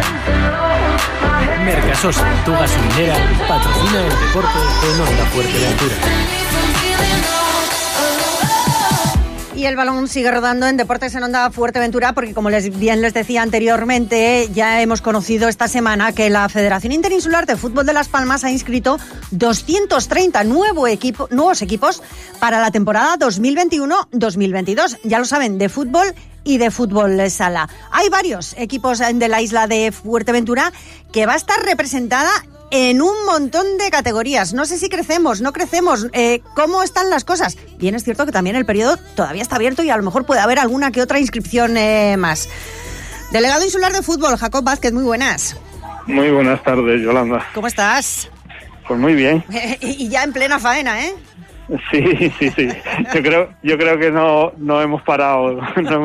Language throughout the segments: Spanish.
Mercasosa, tu gasolinera, patrocina el deporte en Onda Fuerteventura. Y el balón sigue rodando en Deportes en Onda Fuerteventura porque, como bien les decía anteriormente, ya hemos conocido esta semana que la Federación Interinsular de Fútbol de Las Palmas ha inscrito 230 nuevos equipos para la temporada 2021-2022. Ya lo saben, de fútbol y de fútbol sala. Hay varios equipos de la isla de Fuerteventura que va a estar representada en un montón de categorías. No sé si crecemos, no crecemos, cómo están las cosas. Bien, es cierto que también el periodo todavía está abierto y a lo mejor puede haber alguna que otra inscripción más. Delegado insular de fútbol, Jacob Vázquez, muy buenas. Muy buenas tardes, Yolanda. ¿Cómo estás? Pues muy bien. Y ya en plena faena, ¿eh? Sí. Yo creo que no hemos parado,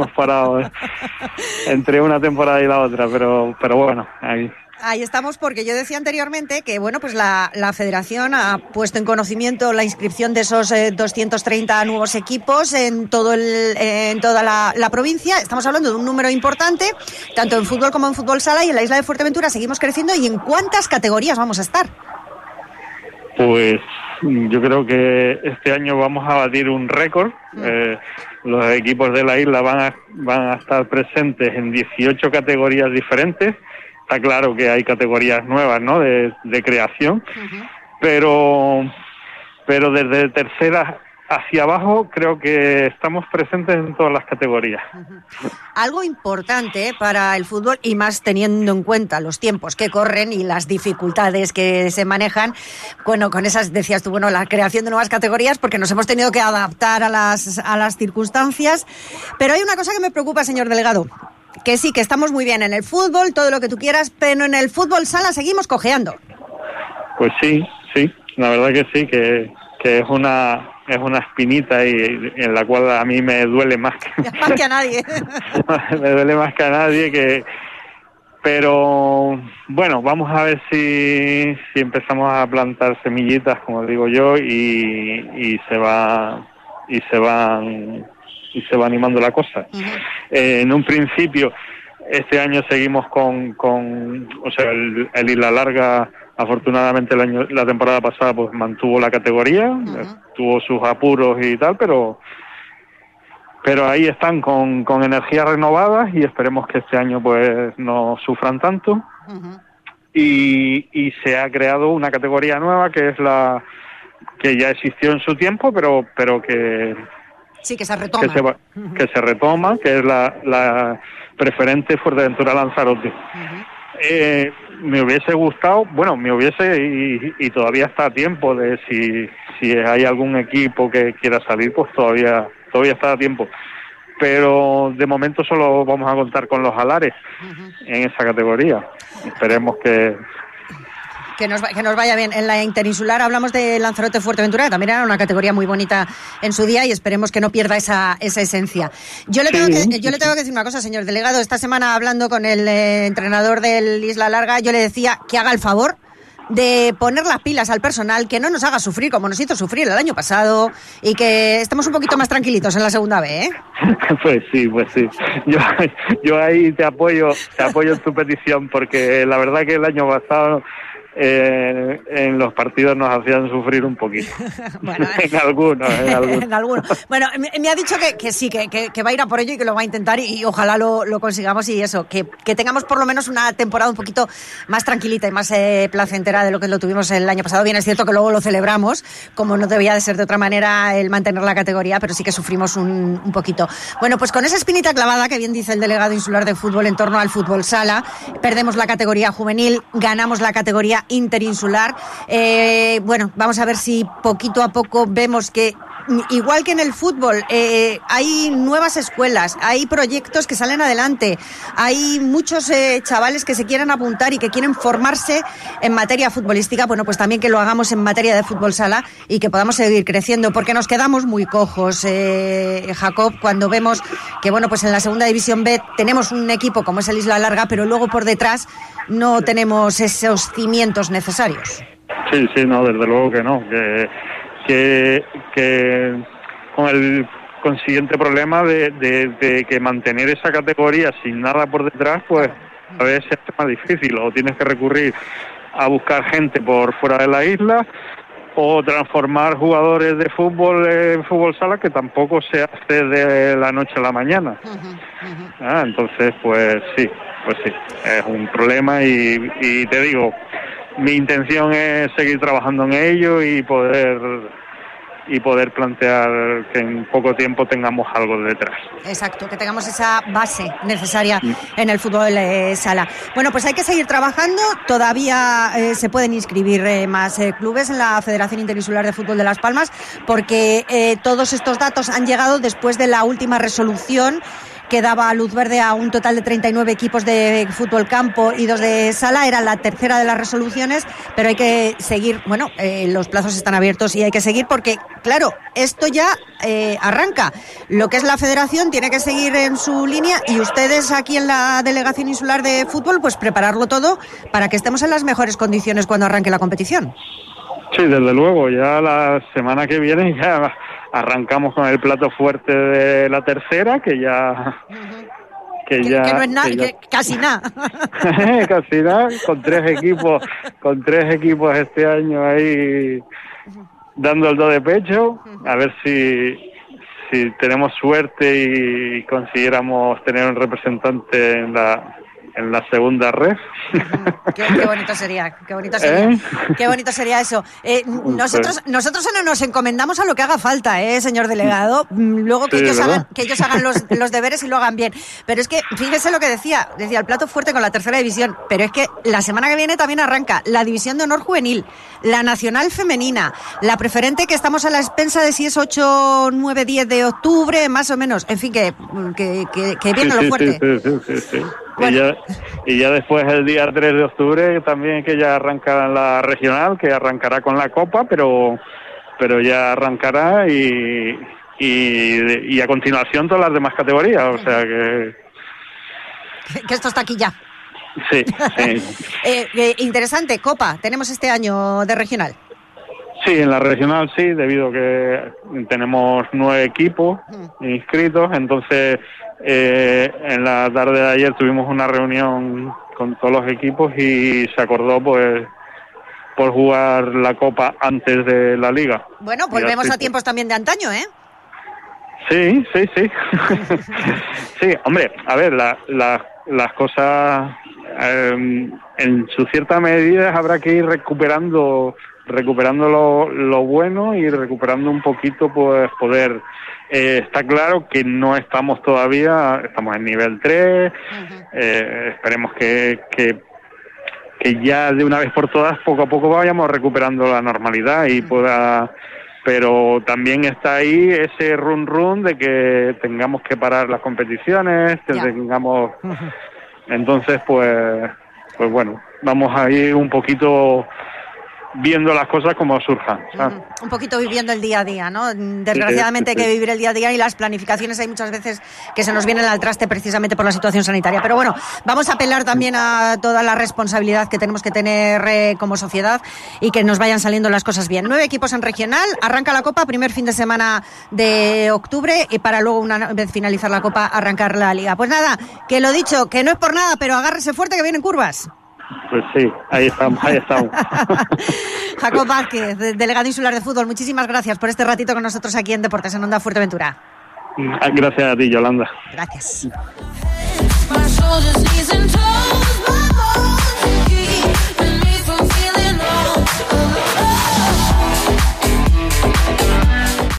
entre una temporada y la otra, pero bueno, Ahí estamos, porque yo decía anteriormente que, bueno, pues la Federación ha puesto en conocimiento la inscripción de esos 230 nuevos equipos en toda la provincia. Estamos hablando de un número importante, tanto en fútbol como en fútbol sala, y en la isla de Fuerteventura seguimos creciendo. ¿Y en cuántas categorías vamos a estar? Pues yo creo que este año vamos a batir un récord. Los equipos de la isla van a estar presentes en 18 categorías diferentes. Está claro que hay categorías nuevas, ¿no?, de creación, pero desde tercera hacia abajo creo que estamos presentes en todas las categorías. Algo importante para el fútbol, y más teniendo en cuenta los tiempos que corren y las dificultades que se manejan, bueno, con esas, decías tú, bueno, la creación de nuevas categorías, porque nos hemos tenido que adaptar a las circunstancias. Pero hay una cosa que me preocupa, señor delegado, que sí, que estamos muy bien en el fútbol, todo lo que tú quieras, pero en el fútbol sala seguimos cojeando. Pues sí, la verdad que sí, que es una espinita y en la cual a mí me duele más que a nadie. Me duele más que a nadie, pero bueno, vamos a ver si empezamos a plantar semillitas, como digo yo, y se va animando la cosa. En un principio, este año seguimos con el Isla Larga, afortunadamente la temporada pasada pues mantuvo la categoría, tuvo sus apuros y tal, pero ahí están con energías renovadas, y esperemos que este año pues no sufran tanto. Y se ha creado una categoría nueva que es la que ya existió en su tiempo, pero que sí, que se retoma. Que se retoma, que es la preferente Fuerteventura Lanzarote. Me hubiese gustado, y todavía está a tiempo de si hay algún equipo que quiera salir, pues todavía está a tiempo. Pero de momento solo vamos a contar con los Alares en esa categoría. Esperemos que nos vaya bien. En la interinsular hablamos de Lanzarote Fuerteventura, que también era una categoría muy bonita en su día, y esperemos que no pierda esa esencia. Yo le tengo que decir una cosa, señor delegado. Esta semana, hablando con el entrenador del Isla Larga, yo le decía que haga el favor de poner las pilas al personal, que no nos haga sufrir como nos hizo sufrir el año pasado, y que estemos un poquito más tranquilitos en la segunda B, ¿eh? Pues sí. Yo ahí te apoyo en tu petición, porque la verdad que el año pasado en los partidos nos hacían sufrir un poquito. Bueno, en algunos. Bueno, me ha dicho que sí, que va a ir a por ello y que lo va a intentar, y ojalá lo consigamos, y eso, que tengamos por lo menos una temporada un poquito más tranquilita y más placentera de lo que lo tuvimos el año pasado. Bien, es cierto que luego lo celebramos, como no debía de ser de otra manera el mantener la categoría, pero sí que sufrimos un poquito. Bueno, pues con esa espinita clavada, que bien dice el delegado insular de fútbol en torno al fútbol sala, perdemos la categoría juvenil, ganamos la categoría interinsular. Bueno, vamos a ver si poquito a poco vemos que, igual que en el fútbol, hay nuevas escuelas, hay proyectos que salen adelante, hay muchos chavales que se quieren apuntar y que quieren formarse en materia futbolística. Bueno, pues también que lo hagamos en materia de fútbol sala y que podamos seguir creciendo, porque nos quedamos muy cojos, Jacob, cuando vemos que, bueno, pues en la segunda división B tenemos un equipo como es el Isla Larga, pero luego por detrás no tenemos esos cimientos necesarios. Sí, no, desde luego que no, que con el consiguiente problema de que mantener esa categoría sin nada por detrás, pues a veces es más difícil, o tienes que recurrir a buscar gente por fuera de la isla, o transformar jugadores de fútbol en fútbol sala, que tampoco se hace de la noche a la mañana. Entonces, pues sí, es un problema y te digo, mi intención es seguir trabajando en ello y poder plantear que en poco tiempo tengamos algo detrás. Exacto, que tengamos esa base necesaria en el fútbol sala. Bueno, pues hay que seguir trabajando. Todavía se pueden inscribir más clubes en la Federación Interinsular de Fútbol de Las Palmas, porque todos estos datos han llegado después de la última resolución que daba luz verde a un total de 39 equipos de fútbol campo y 2 de sala. Era la tercera de las resoluciones, pero hay que seguir. Bueno, los plazos están abiertos y hay que seguir porque, claro, esto ya arranca. Lo que es la federación tiene que seguir en su línea y ustedes aquí en la Delegación Insular de Fútbol, pues prepararlo todo para que estemos en las mejores condiciones cuando arranque la competición. Sí, desde luego, ya la semana que viene ya arrancamos con el plato fuerte de la tercera, que no es nada, casi nada. Casi nada, con tres equipos este año ahí dando el do de pecho, a ver si tenemos suerte y consiguiéramos tener un representante en la segunda red. Qué bonito sería, qué bonito sería eso. Nosotros no nos encomendamos a lo que haga falta, señor delegado. Luego que ellos hagan los deberes y lo hagan bien. Pero es que, fíjese lo que decía el plato fuerte con la tercera división, pero es que la semana que viene también arranca la división de honor juvenil, la nacional femenina, la preferente, que estamos a la expensa de si es 8, 9, 10 de octubre, más o menos. En fin, que viene lo fuerte. Sí. Bueno. Y ya después el día 3 de octubre también, que ya arranca la regional, que arrancará con la Copa, pero ya arrancará y a continuación todas las demás categorías, o sea que esto está aquí ya. Sí. Interesante, Copa, tenemos este año de regional. Sí, en la regional sí, debido a que tenemos 9 equipos inscritos, entonces en la tarde de ayer tuvimos una reunión con todos los equipos y se acordó pues por jugar la Copa antes de la Liga. Bueno, volvemos a tiempos también de antaño, ¿eh? Sí. Sí, hombre, a ver, las cosas en su cierta medida habrá que ir recuperando lo bueno y recuperando un poquito, pues poder. Está claro que no estamos todavía, estamos en nivel 3, esperemos que ya de una vez por todas, poco a poco vayamos recuperando la normalidad y pero también está ahí ese run de que tengamos que parar las competiciones, que tengamos. Entonces, pues bueno, vamos a ir un poquito viendo las cosas como surjan. Un poquito viviendo el día a día, ¿no? Desgraciadamente hay que vivir el día a día y las planificaciones hay muchas veces que se nos vienen al traste precisamente por la situación sanitaria. Pero bueno, vamos a apelar también a toda la responsabilidad que tenemos que tener como sociedad y que nos vayan saliendo las cosas bien. 9 equipos en regional, arranca la Copa, primer fin de semana de octubre y para luego, una vez finalizar la Copa, arrancar la Liga. Pues nada, que lo dicho, que no es por nada, pero agárrese fuerte que vienen curvas. Pues sí, ahí estamos. Jacob Vázquez, delegado insular de fútbol, muchísimas gracias por este ratito con nosotros aquí en Deportes en Onda Fuerteventura. Gracias a ti, Yolanda. Gracias.